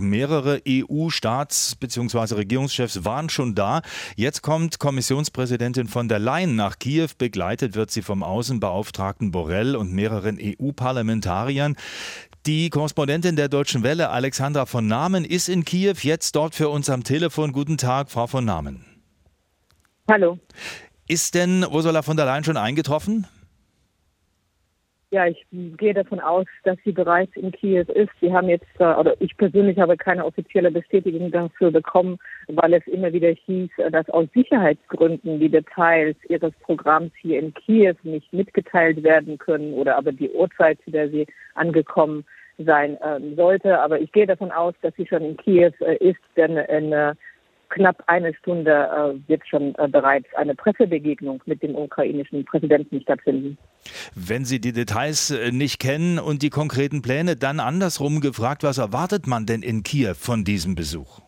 Mehrere EU-Staats- bzw. Regierungschefs waren schon da. Jetzt kommt Kommissionspräsidentin von der Leyen nach Kiew. Begleitet wird sie vom Außenbeauftragten Borrell und mehreren EU-Parlamentariern. Die Korrespondentin der Deutschen Welle, Alexandra von Namen, ist in Kiew, jetzt dort für uns am Telefon. Guten Tag, Frau von Namen. Hallo. Ist denn Ursula von der Leyen schon eingetroffen? Ja, ich gehe davon aus, dass sie bereits in Kiew ist. Wir haben jetzt, oder ich persönlich habe keine offizielle Bestätigung dafür bekommen, weil es immer wieder hieß, dass aus Sicherheitsgründen die Details ihres Programms hier in Kiew nicht mitgeteilt werden können oder aber die Uhrzeit, zu der sie angekommen sein sollte. Aber ich gehe davon aus, dass sie schon in Kiew ist, denn in knapp eine Stunde wird schon bereits eine Pressebegegnung mit dem ukrainischen Präsidenten stattfinden. Wenn Sie die Details nicht kennen und die konkreten Pläne, dann andersrum gefragt, was erwartet man denn in Kiew von diesem Besuch?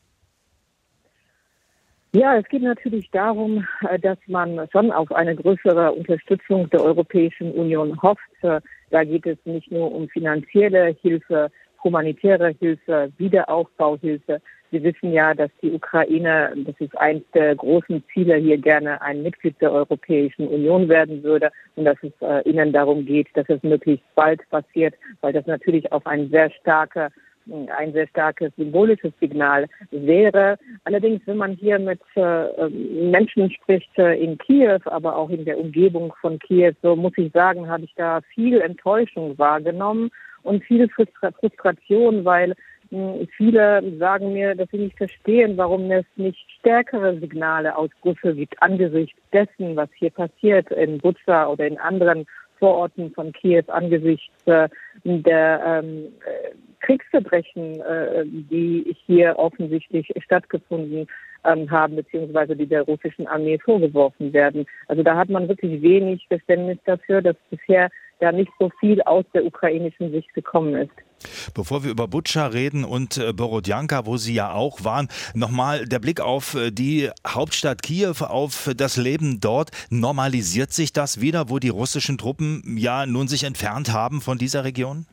Ja, es geht natürlich darum, dass man schon auf eine größere Unterstützung der Europäischen Union hofft. Da geht es nicht nur um finanzielle Hilfe, humanitäre Hilfe, Wiederaufbauhilfe. Sie wissen ja, dass die Ukraine, das ist eines der großen Ziele, hier gerne ein Mitglied der Europäischen Union werden würde und dass es ihnen darum geht, dass es möglichst bald passiert, weil das natürlich auch ein sehr starkes symbolisches Signal wäre. Allerdings, wenn man hier mit Menschen spricht in Kiew, aber auch in der Umgebung von Kiew, so muss ich sagen, habe ich da viel Enttäuschung wahrgenommen und viel Frustration, weil viele sagen mir, dass sie nicht verstehen, warum es nicht stärkere Signale aus Brüssel gibt angesichts dessen, was hier passiert in Butscha oder in anderen Vororten von Kiew, angesichts der Kriegsverbrechen, die hier offensichtlich stattgefunden haben, beziehungsweise die der russischen Armee vorgeworfen werden. Also da hat man wirklich wenig Verständnis dafür, dass bisher da nicht so viel aus der ukrainischen Sicht gekommen ist. Bevor wir über Butscha reden und Borodjanka, wo Sie ja auch waren, nochmal der Blick auf die Hauptstadt Kiew, auf das Leben dort. Normalisiert sich das wieder, wo die russischen Truppen ja nun sich entfernt haben von dieser Region?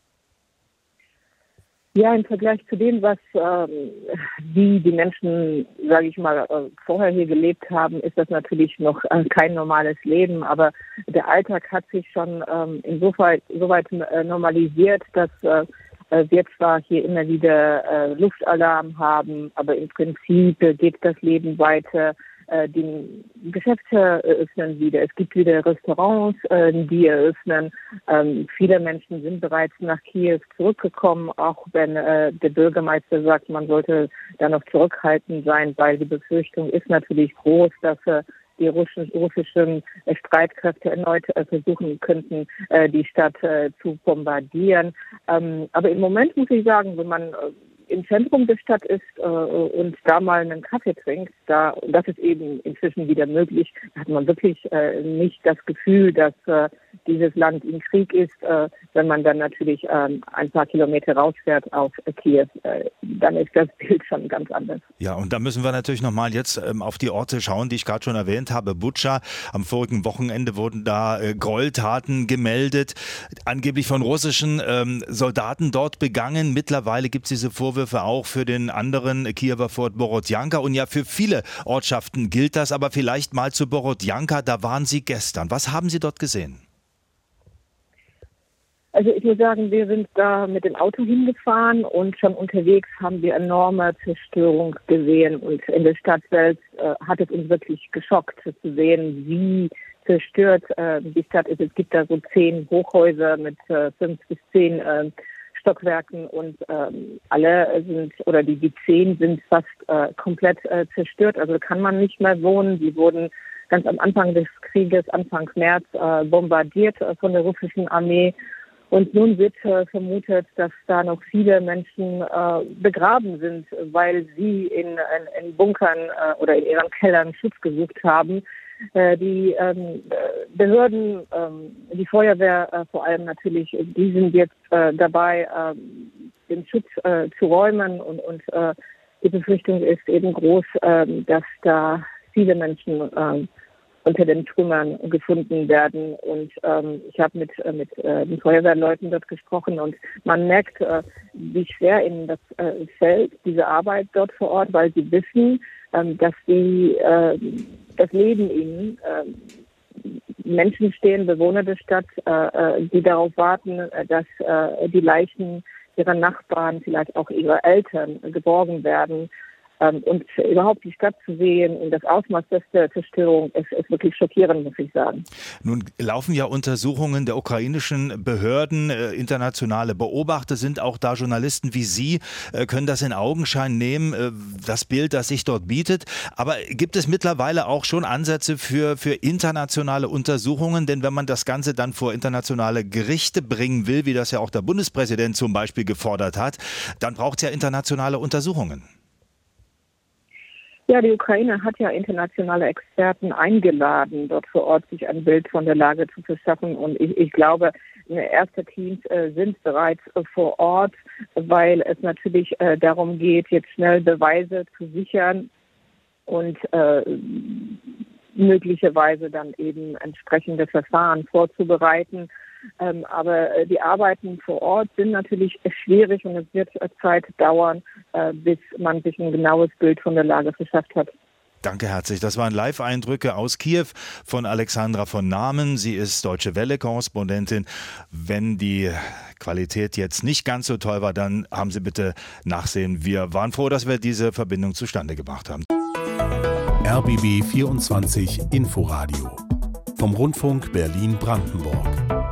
Ja, im Vergleich zu dem, wie die Menschen, sage ich mal, vorher hier gelebt haben, ist das natürlich noch kein normales Leben. Aber der Alltag hat sich schon soweit normalisiert, dass wir zwar hier immer wieder Luftalarm haben, aber im Prinzip geht das Leben weiter. Die Geschäfte öffnen wieder. Es gibt wieder Restaurants, die eröffnen. Viele Menschen sind bereits nach Kiew zurückgekommen, auch wenn der Bürgermeister sagt, man sollte da noch zurückhaltend sein, weil die Befürchtung ist natürlich groß, dass die russischen Streitkräfte erneut versuchen könnten, die Stadt zu bombardieren. Aber im Moment muss ich sagen, wenn man im Zentrum der Stadt ist und da mal einen Kaffee trinkt, das ist eben inzwischen wieder möglich, da hat man wirklich nicht das Gefühl, dass dieses Land im Krieg ist. Wenn man dann natürlich ein paar Kilometer rausfährt auf Kiew, dann ist das Bild schon ganz anders. Ja, und da müssen wir natürlich nochmal jetzt auf die Orte schauen, die ich gerade schon erwähnt habe. Butscha, am vorigen Wochenende wurden da Gräueltaten gemeldet, angeblich von russischen Soldaten dort begangen. Mittlerweile gibt es diese Vorwürfe auch für den anderen Kiewer Fort Borodjanka. Und ja, für viele Ortschaften gilt das, aber vielleicht mal zu Borodjanka, da waren Sie gestern. Was haben Sie dort gesehen? Also ich muss sagen, wir sind da mit dem Auto hingefahren und schon unterwegs haben wir enorme Zerstörung gesehen. Und in der Stadt selbst hat es uns wirklich geschockt zu sehen, wie zerstört die Stadt ist. Es gibt da so 10 Hochhäuser mit 5 bis 10 Stockwerken und alle sind, oder die 10 sind fast komplett zerstört. Also kann man nicht mehr wohnen. Die wurden ganz am Anfang des Krieges, Anfang März, bombardiert von der russischen Armee. Und nun wird vermutet, dass da noch viele Menschen begraben sind, weil sie in Bunkern oder in ihren Kellern Schutz gesucht haben. Die Behörden, die Feuerwehr vor allem natürlich, die sind jetzt dabei, den Schutz zu räumen und die Befürchtung ist eben groß, dass da viele Menschen unter den Trümmern gefunden werden. Und ich habe mit den Feuerwehrleuten dort gesprochen und man merkt, wie schwer ihnen das fällt, diese Arbeit dort vor Ort, weil sie wissen, dass das Leben ihnen Menschen stehen, Bewohner der Stadt, die darauf warten, dass die Leichen ihrer Nachbarn, vielleicht auch ihrer Eltern geborgen werden. Und überhaupt die Stadt zu sehen und das Ausmaß der Zerstörung ist wirklich schockierend, muss ich sagen. Nun laufen ja Untersuchungen der ukrainischen Behörden, internationale Beobachter sind auch da, Journalisten wie Sie können das in Augenschein nehmen, das Bild, das sich dort bietet. Aber gibt es mittlerweile auch schon Ansätze für internationale Untersuchungen? Denn wenn man das Ganze dann vor internationale Gerichte bringen will, wie das ja auch der Bundespräsident zum Beispiel gefordert hat, dann braucht es ja internationale Untersuchungen. Ja, die Ukraine hat ja internationale Experten eingeladen, dort vor Ort sich ein Bild von der Lage zu verschaffen. Und ich glaube, erste Teams sind bereits vor Ort, weil es natürlich darum geht, jetzt schnell Beweise zu sichern und möglicherweise dann eben entsprechende Verfahren vorzubereiten. Aber die Arbeiten vor Ort sind natürlich schwierig und es wird Zeit dauern, bis man sich ein genaues Bild von der Lage verschafft hat. Danke herzlich. Das waren Live-Eindrücke aus Kiew von Alexandra von Namen. Sie ist Deutsche Welle-Korrespondentin. Wenn die Qualität jetzt nicht ganz so toll war, dann haben Sie bitte Nachsehen. Wir waren froh, dass wir diese Verbindung zustande gebracht haben. RBB 24 Inforadio vom Rundfunk Berlin-Brandenburg.